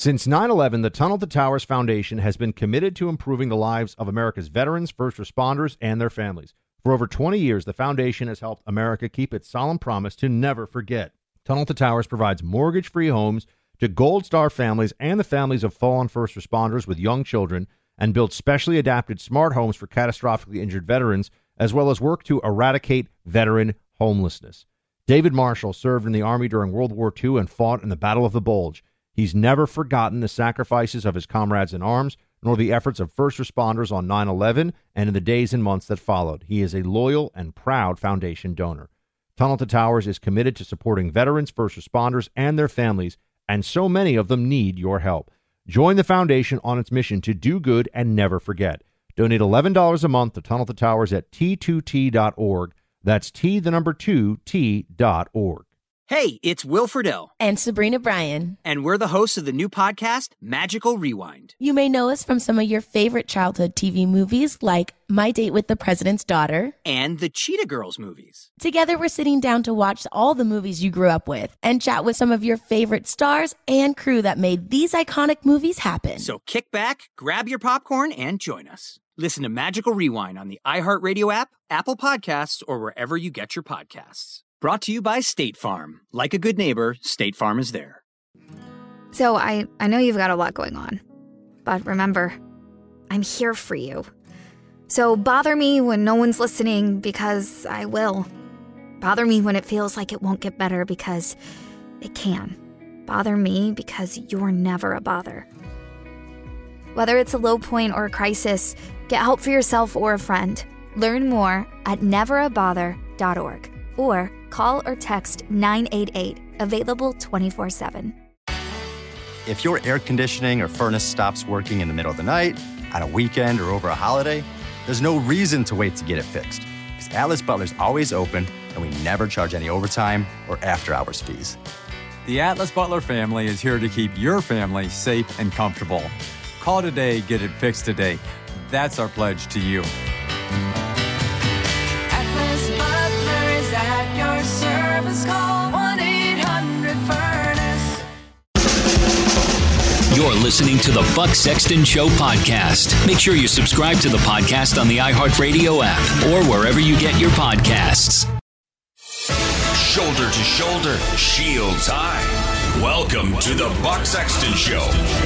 Since 9/11, the Tunnel to Towers Foundation has been committed to improving the lives of America's veterans, first responders, and their families. For over 20 years, the foundation has helped America keep its solemn promise to never forget. Tunnel to Towers provides mortgage-free homes to Gold Star families and the families of fallen first responders with young children, and builds specially adapted smart homes for catastrophically injured veterans, as well as work to eradicate veteran homelessness. David Marshall served in the Army during World War II and fought in the Battle of the Bulge. He's never forgotten the sacrifices of his comrades in arms, nor the efforts of first responders on 9/11 and in the days and months that followed. He is a loyal and proud foundation donor. Tunnel to Towers is committed to supporting veterans, first responders, and their families, and so many of them need your help. Join the foundation on its mission to do good and never forget. Donate $11 a month to Tunnel to Towers at T2T.org. That's T2T.org. Hey, it's Will Friedle. And Sabrina Bryan. And we're the hosts of the new podcast, Magical Rewind. You may know us from some of your favorite childhood TV movies like My Date with the President's Daughter. And the Cheetah Girls movies. Together, we're sitting down to watch all the movies you grew up with and chat with some of your favorite stars and crew that made these iconic movies happen. So kick back, grab your popcorn, and join us. Listen to Magical Rewind on the iHeartRadio app, Apple Podcasts, or wherever you get your podcasts. Brought to you by State Farm. Like a good neighbor, State Farm is there. So I know you've got a lot going on, but remember, I'm here for you. So bother me when no one's listening, because I will. Bother me when it feels like it won't get better, because it can. Bother me because you're never a bother. Whether it's a low point or a crisis, get help for yourself or a friend. Learn more at neverabother.org or call or text 988, available 24/7. If your air conditioning or furnace stops working in the middle of the night, on a weekend, or over a holiday, there's no reason to wait to get it fixed, because Atlas Butler's always open and we never charge any overtime or after-hours fees. The Atlas Butler family is here to keep your family safe and comfortable. Call today, get it fixed today. That's our pledge to you. Atlas Butler is at your service. Call 1-800-FURNACE. You're listening to the Buck Sexton Show podcast. Make sure you subscribe to the podcast on the iHeartRadio app or wherever you get your podcasts. Shoulder to shoulder, shields high. Welcome to the Buck Sexton Show.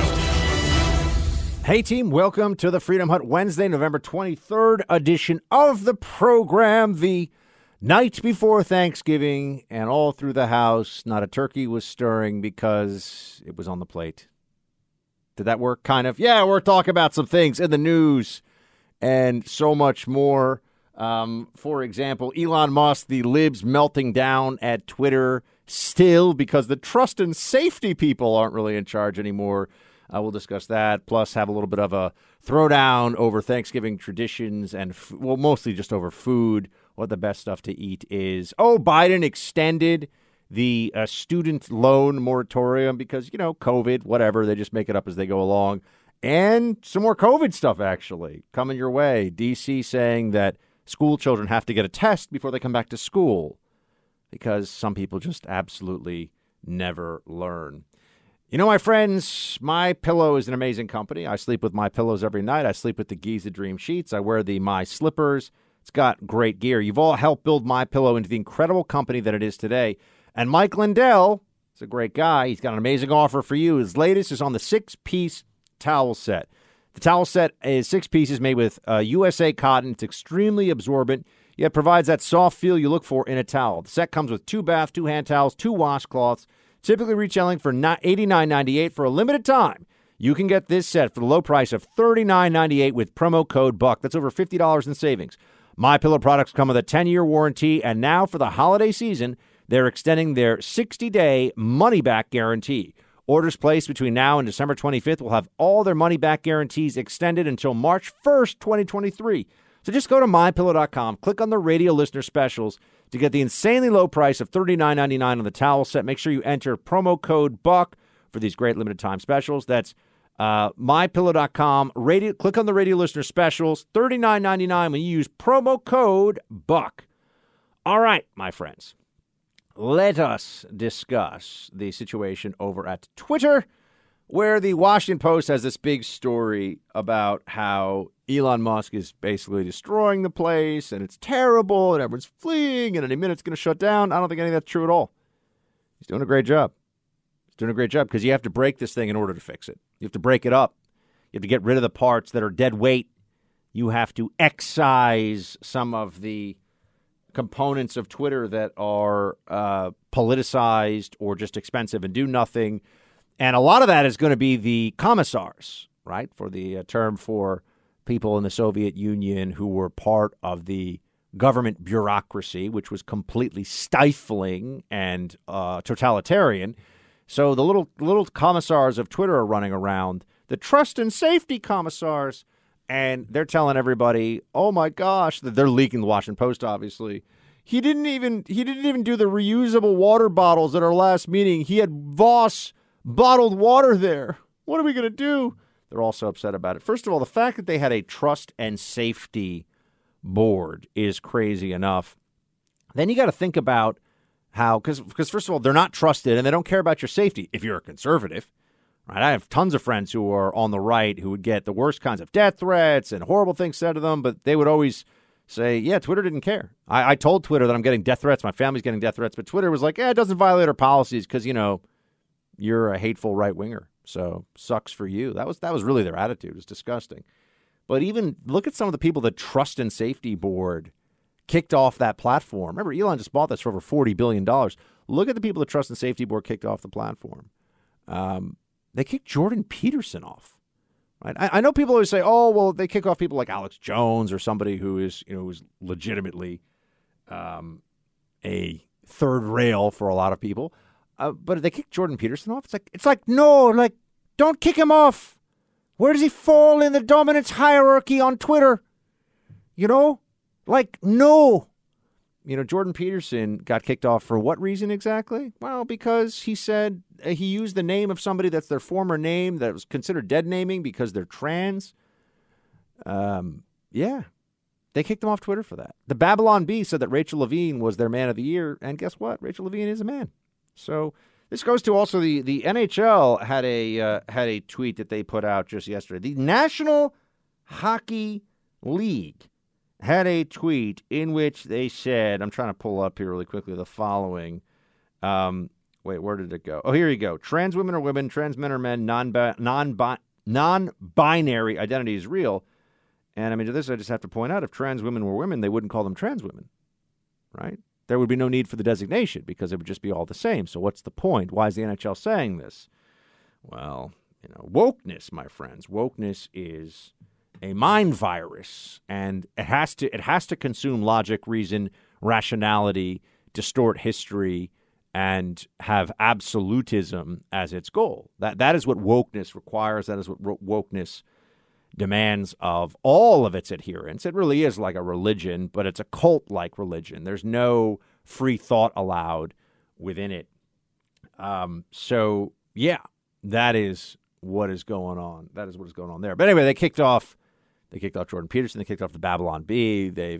Hey team, welcome to the Freedom Hut Wednesday, November 23rd edition of the program. The night before Thanksgiving, and all through the house, not a turkey was stirring because it was on the plate. Did that work? Kind of. Yeah, we're talking about some things in the news and so much more. For example, Elon Musk, the libs melting down at Twitter still because the trust and safety people aren't really in charge anymore. We'll discuss that, plus have a little bit of a throwdown over Thanksgiving traditions and, mostly just over food, what the best stuff to eat is. Oh, Biden extended the student loan moratorium because, COVID, whatever. They just make it up as they go along. And some more COVID stuff, actually, coming your way. D.C. saying that school children have to get a test before they come back to school because some people just absolutely never learn. My friends, My Pillow is an amazing company. I sleep with My Pillows every night. I sleep with the Giza Dream sheets. I wear the My Slippers. It's got great gear. You've all helped build My Pillow into the incredible company that it is today. And Mike Lindell is a great guy. He's got an amazing offer for you. His latest is on the 6-piece towel set. The towel set is 6 pieces made with USA cotton. It's extremely absorbent, yet provides that soft feel you look for in a towel. The set comes with 2 bath, 2 hand towels, 2 washcloths, typically retailing for $89.98 for a limited time. You can get this set for the low price of $39.98 with promo code BUCK. That's over $50 in savings. My Pillow products come with a 10-year warranty, and now for the holiday season, they're extending their 60-day money-back guarantee. Orders placed between now and December 25th will have all their money-back guarantees extended until March 1st, 2023. So just go to MyPillow.com, click on the radio listener specials to get the insanely low price of $39.99 on the towel set. Make sure you enter promo code BUCK for these great limited time specials. That's MyPillow.com. Click on the radio listener specials, $39.99 when you use promo code BUCK. All right, my friends. Let us discuss the situation over at Twitter where the Washington Post has this big story about how Elon Musk is basically destroying the place and it's terrible and everyone's fleeing and any minute it's going to shut down. I don't think any of that's true at all. He's doing a great job. He's doing a great job because you have to break this thing in order to fix it. You have to break it up. You have to get rid of the parts that are dead weight. You have to excise some of the components of Twitter that are politicized or just expensive and do nothing. And a lot of that is going to be the commissars, right, for the term for people in the Soviet Union who were part of the government bureaucracy, which was completely stifling and totalitarian. So the little commissars of Twitter are running around, the trust and safety commissars, and they're telling everybody, oh, my gosh, that they're leaking the Washington Post, obviously. He didn't even do the reusable water bottles at our last meeting. He had Voss bottled water there. What are we going to do? They're all so upset about it. First of all, the fact that they had a trust and safety board is crazy enough. Then you got to think about how, because first of all, they're not trusted and they don't care about your safety if you're a conservative. Right? I have tons of friends who are on the right who would get the worst kinds of death threats and horrible things said to them, but they would always say, yeah, Twitter didn't care. I told Twitter that I'm getting death threats. My family's getting death threats. But Twitter was like, yeah, it doesn't violate our policies because, you're a hateful right-winger. So sucks for you. That was really their attitude. It was disgusting. But even look at some of the people that Trust and Safety Board kicked off that platform. Remember, Elon just bought this for over $40 billion. Look at the people that Trust and Safety Board kicked off the platform. They kicked Jordan Peterson off. Right? I know people always say, oh, well, they kick off people like Alex Jones or somebody who is, who's legitimately a third rail for a lot of people. But if they kick Jordan Peterson off, it's like, no, don't kick him off. Where does he fall in the dominance hierarchy on Twitter? No. Jordan Peterson got kicked off for what reason exactly? Well, because he said he used the name of somebody that's their former name that was considered dead naming because they're trans. Yeah, they kicked him off Twitter for that. The Babylon Bee said that Rachel Levine was their man of the year. And guess what? Rachel Levine is a man. So this goes to also the NHL had a tweet that they put out just yesterday. The National Hockey League had a tweet in which they said, I'm trying to pull up here really quickly, the following. Wait, where did it go? Oh, here you go. Trans women are women, trans men are men, non-binary identity is real. And to this, I just have to point out, if trans women were women, they wouldn't call them trans women, right? There would be no need for the designation because it would just be all the same. So what's the point? Why is the NHL saying this? Well, wokeness, my friends. Wokeness is a mind virus, and it has to consume logic, reason, rationality, distort history, and have absolutism as its goal. That is what wokeness requires. That is what wokeness demands of all of its adherents. It really is like a religion, but it's a cult-like religion. There's no free thought allowed within it. So, yeah, that is what is going on. That is what is going on there. But anyway, they kicked off Jordan Peterson. They kicked off the Babylon Bee. They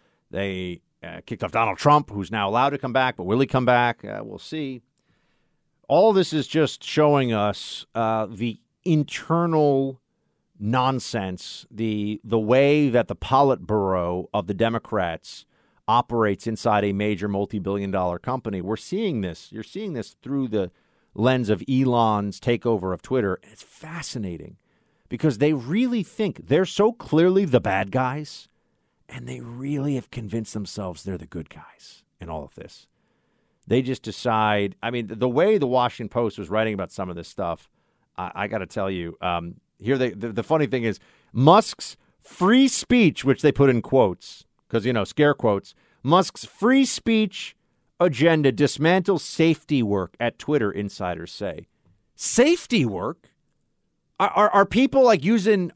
kicked off Donald Trump, who's now allowed to come back. But will he come back? We'll see. All this is just showing us the internal nonsense, the way that the Politburo of the Democrats operates inside a major multi-billion-dollar company. We're seeing this. You're seeing this through the lens of Elon's takeover of Twitter. It's fascinating because they really think they're so clearly the bad guys, and they really have convinced themselves they're the good guys in all of this. They just decide. The way the Washington Post was writing about some of this stuff, I got to tell you, here, the funny thing is Musk's free speech, which they put in quotes, because, scare quotes, Musk's free speech agenda dismantles safety work at Twitter, insiders say. Safety work? Are people using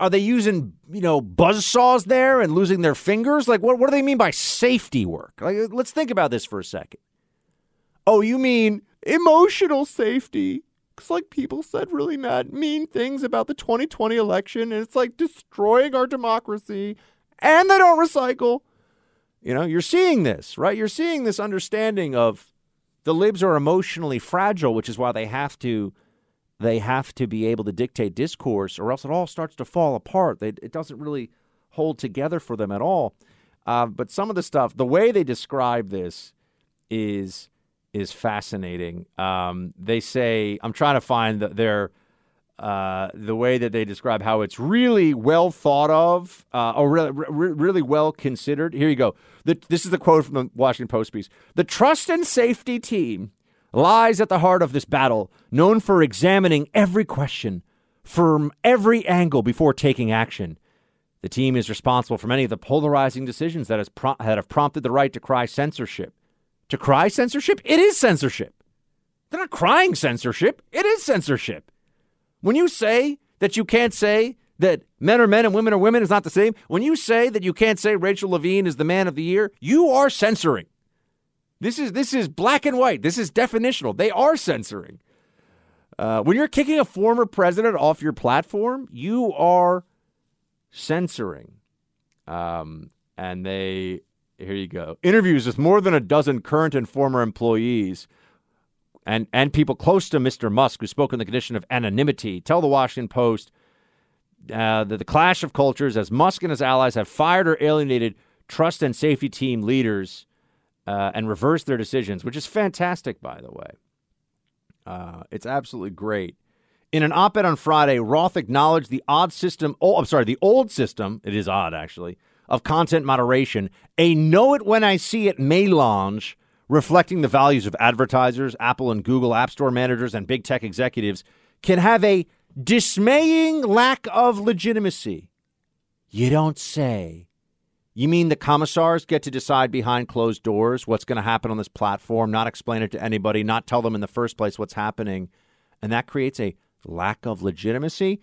buzzsaws there and losing their fingers? What do they mean by safety work? Let's think about this for a second. Oh, you mean emotional safety? Because people said really mean things about the 2020 election, and it's destroying our democracy, and they don't recycle. You're seeing this, right? You're seeing this understanding of the libs are emotionally fragile, which is why they have to they have to be able to dictate discourse, or else it all starts to fall apart. It doesn't really hold together for them at all. But some of the stuff, the way they describe this is fascinating. They say, I'm trying to find the way that they describe how it's really well thought of, or really well considered. Here you go. This is the quote from the Washington Post piece. The trust and safety team lies at the heart of this battle, known for examining every question from every angle before taking action. The team is responsible for many of the polarizing decisions that have prompted the right to cry censorship. To cry censorship? It is censorship. They're not crying censorship. It is censorship. When you say that you can't say that men are men and women are women is not the same, when you say that you can't say Rachel Levine is the man of the year, you are censoring. This is black and white. This is definitional. They are censoring. When you're kicking a former president off your platform, you are censoring. And here you go. Interviews with more than a dozen current and former employees and people close to Mr. Musk who spoke in the condition of anonymity tell the Washington Post that the clash of cultures as Musk and his allies have fired or alienated trust and safety team leaders and reversed their decisions, which is fantastic, by the way. It's absolutely great. In an op-ed on Friday, Roth acknowledged the old system, it is odd actually, of content moderation, a know-it-when-I-see-it melange reflecting the values of advertisers, Apple and Google App Store managers, and big tech executives, can have a dismaying lack of legitimacy. You don't say. You mean the commissars get to decide behind closed doors what's going to happen on this platform, not explain it to anybody, not tell them in the first place what's happening, and that creates a lack of legitimacy?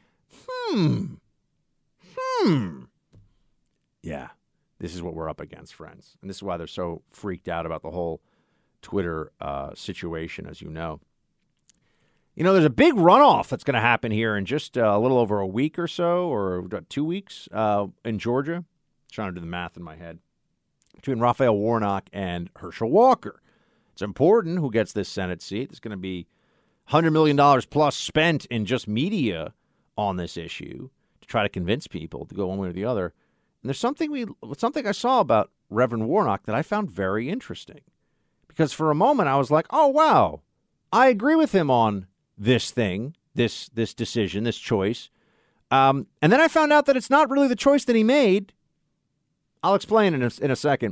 Yeah, this is what we're up against, friends. And this is why they're so freaked out about the whole Twitter situation, as you know. You know, there's a big runoff that's going to happen here in just a little over a week or so, or 2 weeks in Georgia. I'm trying to do the math in my head. Between Raphael Warnock and Herschel Walker. It's important who gets this Senate seat. There's going to be $100 million plus spent in just media on this issue to try to convince people to go one way or the other. And there's something I saw about Reverend Warnock that I found very interesting. Because for a moment I was like, oh, wow, I agree with him on this thing, this decision, this choice. And then I found out that it's not really the choice that he made. I'll explain in a second.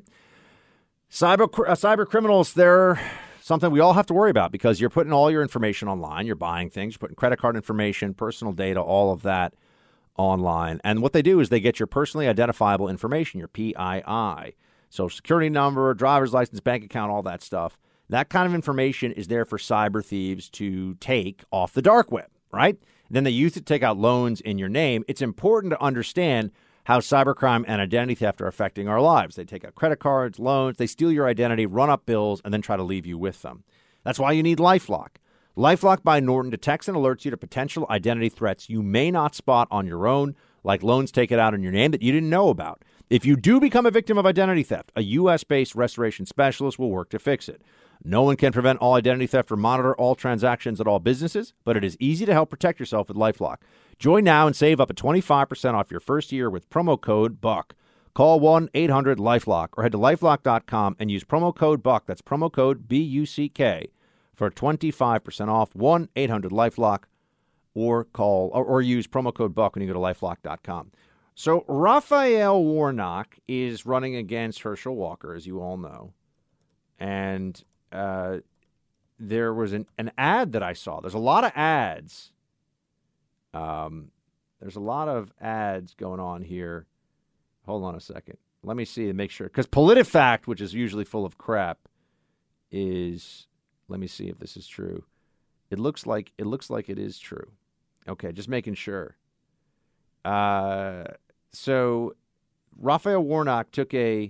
Cyber criminals, they're something we all have to worry about because you're putting all your information online. You're buying things. You're putting credit card information, personal data, all of that online. And what they do is they get your personally identifiable information, your PII, social security number, driver's license, bank account, all that stuff. That kind of information is there for cyber thieves to take off the dark web, right? And then they use it to take out loans in your name. It's important to understand how cybercrime and identity theft are affecting our lives. They take out credit cards, loans, they steal your identity, run up bills, and then try to leave you with them. That's why you need LifeLock. LifeLock by Norton detects and alerts you to potential identity threats you may not spot on your own, like loans taken out in your name that you didn't know about. If you do become a victim of identity theft, a U.S.-based restoration specialist will work to fix it. No one can prevent all identity theft or monitor all transactions at all businesses, but it is easy to help protect yourself with LifeLock. Join now and save up to 25% off your first year with promo code BUCK. Call 1-800-LifeLock or head to LifeLock.com and use promo code BUCK. That's promo code BUCK for 25% off. 1-800-LifeLock or use promo code BUCK when you go to LifeLock.com. So Raphael Warnock is running against Herschel Walker, as you all know. And there was an ad that I saw. There's a lot of ads. There's a lot of ads going on here. Hold on a second. Let me see and make sure. Because PolitiFact, which is usually full of crap, is... Let me see if this is true. It looks like it is true. Okay, just making sure. So Raphael Warnock took a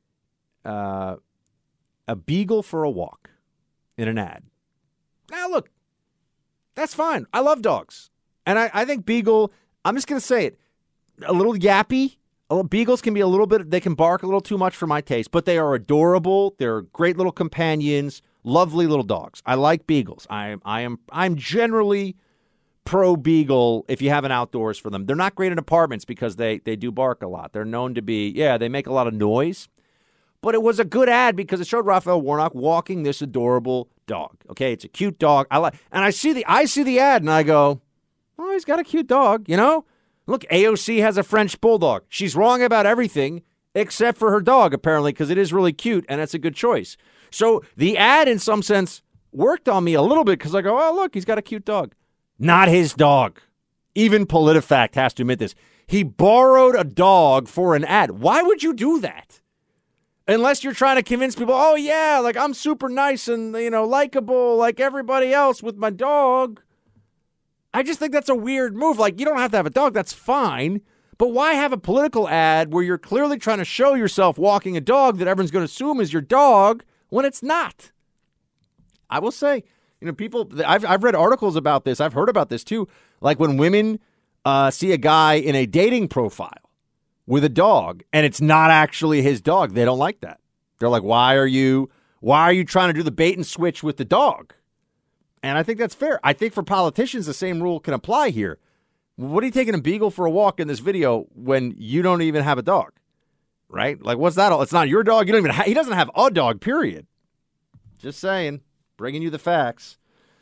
beagle for a walk in an ad. Now, look, that's fine. I love dogs. And I think beagle, I'm just going to say it, a little yappy. Beagles can be a little bit, they can bark a little too much for my taste, but they are adorable. They're great little companions, lovely little dogs. I like beagles. I'm generally pro beagle if you have an outdoors for them. They're not great in apartments because they do bark a lot. They're known to be, they make a lot of noise. But it was a good ad because it showed Raphael Warnock walking this adorable dog. Okay, it's a cute dog. And I see the ad and I go, oh, he's got a cute dog, you know? Look, AOC has a French bulldog. She's wrong about everything except for her dog, apparently, because it is really cute and it's a good choice. So the ad, in some sense, worked on me a little bit because I go, oh, look, he's got a cute dog. Not his dog. Even PolitiFact has to admit this. He borrowed a dog for an ad. Why would you do that? Unless you're trying to convince people, oh, yeah, like I'm super nice and, likable like everybody else with my dog. I just think that's a weird move. Like, you don't have to have a dog. That's fine. But why have a political ad where you're clearly trying to show yourself walking a dog that everyone's going to assume is your dog when it's not? I will say, people, I've read articles about this. I've heard about this, too. Like when women see a guy in a dating profile with a dog, and it's not actually his dog. They don't like that. They're like, why are you trying to do the bait and switch with the dog? And I think that's fair. I think for politicians, the same rule can apply here. What are you taking a beagle for a walk in this video when you don't even have a dog? Right? Like, what's that? It's not your dog. You don't even he doesn't have a dog, period. Just saying, bringing you the facts.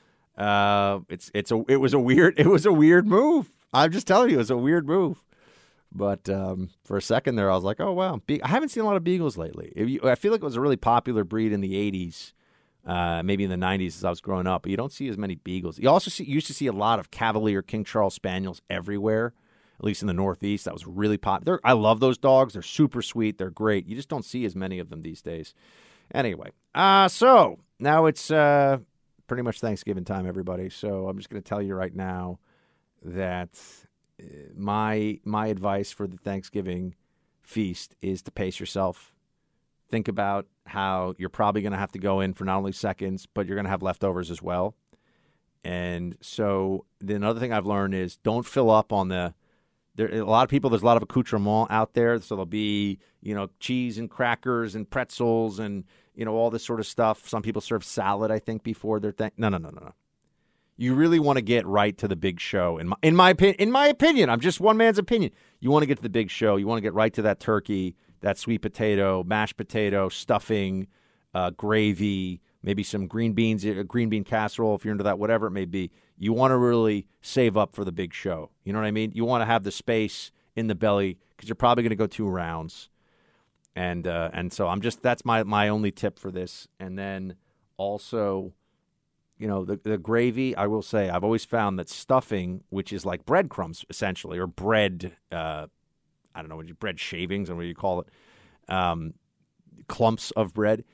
It was a weird move. I'm just telling you, it was a weird move. But for a second there, I was like, oh, wow. I haven't seen a lot of beagles lately. I feel like it was a really popular breed in the 80s, maybe in the 90s as I was growing up. But you don't see as many beagles. You also used to see a lot of Cavalier King Charles Spaniels everywhere, at least in the Northeast. That was really popular. I love those dogs. They're super sweet. They're great. You just don't see as many of them these days. Anyway, so now it's pretty much Thanksgiving time, everybody. So I'm just going to tell you right now that my advice for the Thanksgiving feast is to pace yourself. Think about how you're probably going to have to go in for not only seconds, but you're going to have leftovers as well. And so the another thing I've learned is don't fill up on there's a lot of accoutrement out there. So there'll be, cheese and crackers and pretzels and, all this sort of stuff. Some people serve salad, I think, before their thing. No. You really want to get right to the big show. In my opinion, I'm just one man's opinion. You want to get to the big show. You want to get right to that turkey, that sweet potato, mashed potato, stuffing, gravy, maybe some green beans, a green bean casserole if you're into that, whatever it may be. You want to really save up for the big show. You know what I mean? You want to have the space in the belly because you're probably going to go 2 rounds. And so that's my only tip for this. And then also, the gravy, I will say, I've always found that stuffing, which is like breadcrumbs essentially, or bread, I don't know, bread shavings, or what you call it, clumps of bread,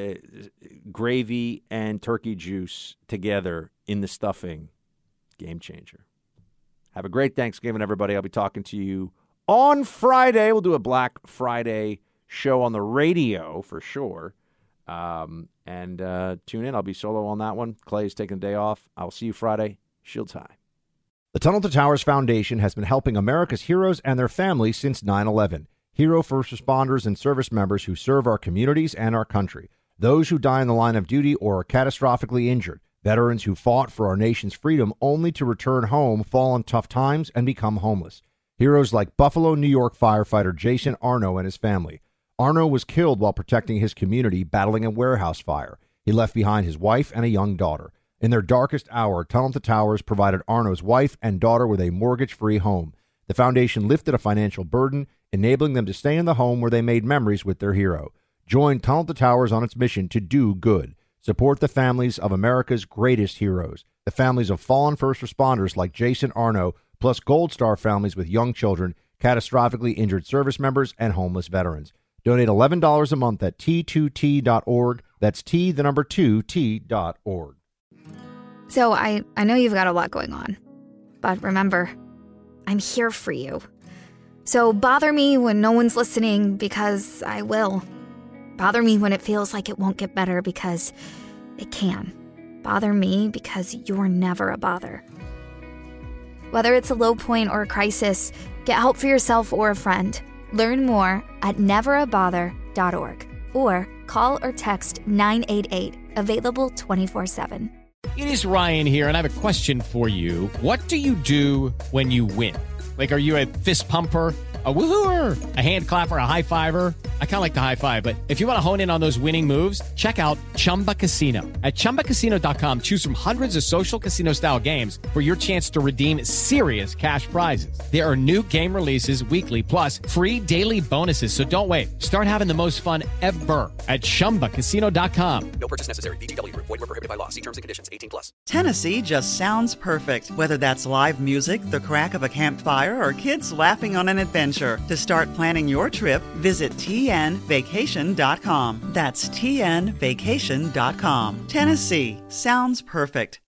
gravy and turkey juice together in the stuffing, game changer. Have a great Thanksgiving, everybody. I'll be talking to you on Friday. We'll do a Black Friday show on the radio for sure. And tune in. I'll be solo on that one. Clay's taking a day off. I will see you Friday. Shields high. The Tunnel to Towers Foundation has been helping America's heroes and their families since 9/11. Hero first responders and service members who serve our communities and our country. Those who die in the line of duty or are catastrophically injured. Veterans who fought for our nation's freedom only to return home, fall on tough times, and become homeless. Heroes like Buffalo, New York firefighter Jason Arno and his family. Arno was killed while protecting his community battling a warehouse fire. He left behind his wife and a young daughter. In their darkest hour, Tunnel to Towers provided Arno's wife and daughter with a mortgage-free home. The foundation lifted a financial burden, enabling them to stay in the home where they made memories with their hero. Join Tunnel to Towers on its mission to do good. Support the families of America's greatest heroes, the families of fallen first responders like Jason Arno, plus Gold Star families with young children, catastrophically injured service members, and homeless veterans. Donate $11 a month at T2T.org. That's T2T.org. So I know you've got a lot going on, but remember, I'm here for you. So bother me when no one's listening, because I will. Bother me when it feels like it won't get better, because it can. Bother me because you're never a bother. Whether it's a low point or a crisis, get help for yourself or a friend. Learn more at neverabother.org or call or text 988, available 24/7. It is Ryan here, and I have a question for you. What do you do when you win? Like, are you a fist pumper, a woohooer, a hand clapper, a high fiver? I kind of like the high five, but if you want to hone in on those winning moves, check out Chumba Casino. At ChumbaCasino.com, choose from hundreds of social casino-style games for your chance to redeem serious cash prizes. There are new game releases weekly, plus free daily bonuses, so don't wait. Start having the most fun ever at ChumbaCasino.com. No purchase necessary. VGW. Void where prohibited by law. See terms and conditions. 18+. Tennessee just sounds perfect. Whether that's live music, the crack of a campfire, or kids laughing on an adventure. To start planning your trip, visit TNVacation.com. That's TNVacation.com. Tennessee sounds perfect.